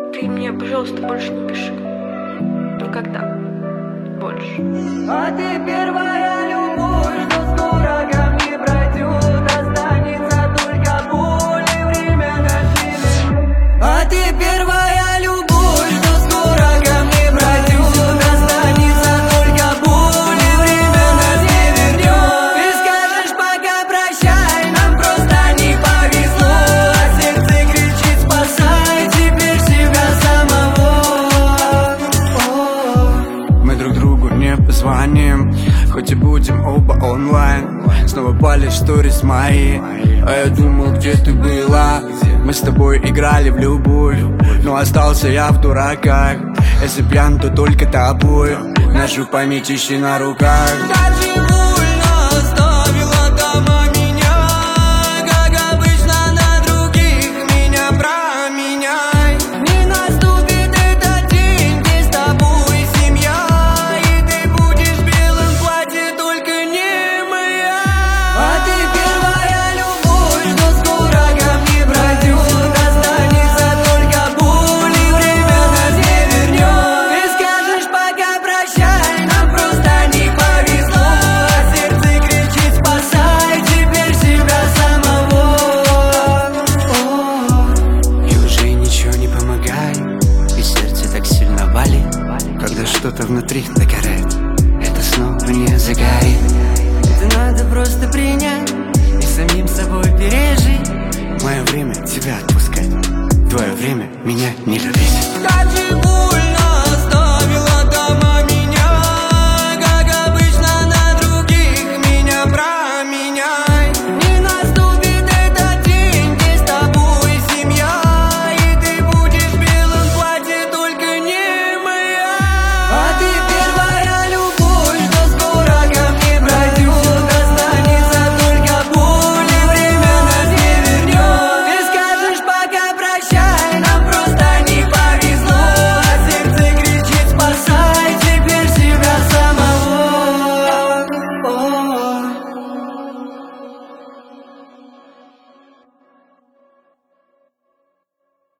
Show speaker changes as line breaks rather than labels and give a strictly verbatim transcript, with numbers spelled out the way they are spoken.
Ты мне, пожалуйста, больше не пиши. Никогда. Больше.
А ты первая любовь, что скоро ко мне пройдет. Останется только боль и время наживет. А ты первая любовь, что скоро ко мне пройдет. Останется только боль и время нас не вернет. Ты скажешь пока прощай, нам просто не повезло. А сердце кричит спасай теперь себя самого. Мы друг другу не позвоним, хоть и будем оба онлайн. Снова палишь сторис мои, а я думал, где ты была. Мы с тобой играли в любовь, но остался я в дураках. Если пьян, то только тобой. Нашу память ищи на руках. Как же больно оставила дома меня. Как обычно на других меня променяй. Не наступит этот день, где с тобой семья. И ты будешь в белом платье, только не моя. А ты первая любовь, что скоро ко мне пройдет. Останется только боль и время нас не вернет. Ты скажешь пока прощай, нам просто не повезло. А сердце кричит спасай теперь себя самого. И уже ничего не помогает, и сердце так сильно валит. Когда что-то внутри догорает, это снова не загорит. Это надо просто принять и самим собой пережить. Мое время тебя отпускать, твое время меня не любить. Как же